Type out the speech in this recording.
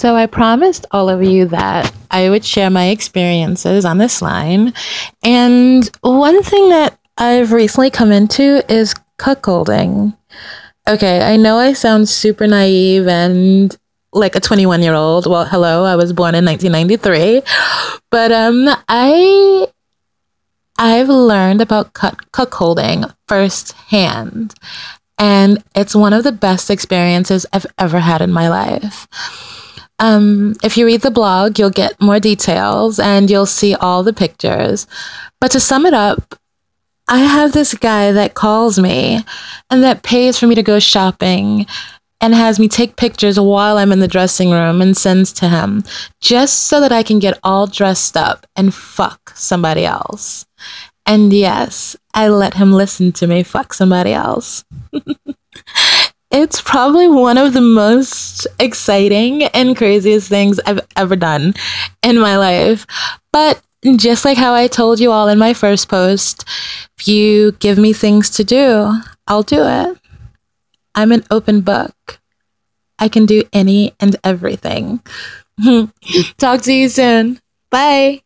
So I promised all of you that I would share my experiences on this line. And one thing that I've recently come into is cuckolding. Okay, I know I sound super naive and like a 21-year-old. Well, hello, I was born in 1993. But I've learned about cuckolding firsthand, and it's one of the best experiences I've ever had in my life. If you read the blog, you'll get more details and you'll see all the pictures. But to sum it up, I have this guy that calls me and that pays for me to go shopping and has me take pictures while I'm in the dressing room and sends to him just so that I can get all dressed up and fuck somebody else. And yes, I let him listen to me fuck somebody else. It's probably one of the most exciting and craziest things I've ever done in my life. But just like how I told you all in my first post, if you give me things to do, I'll do it. I'm an open book. I can do any and everything. Talk to you soon. Bye.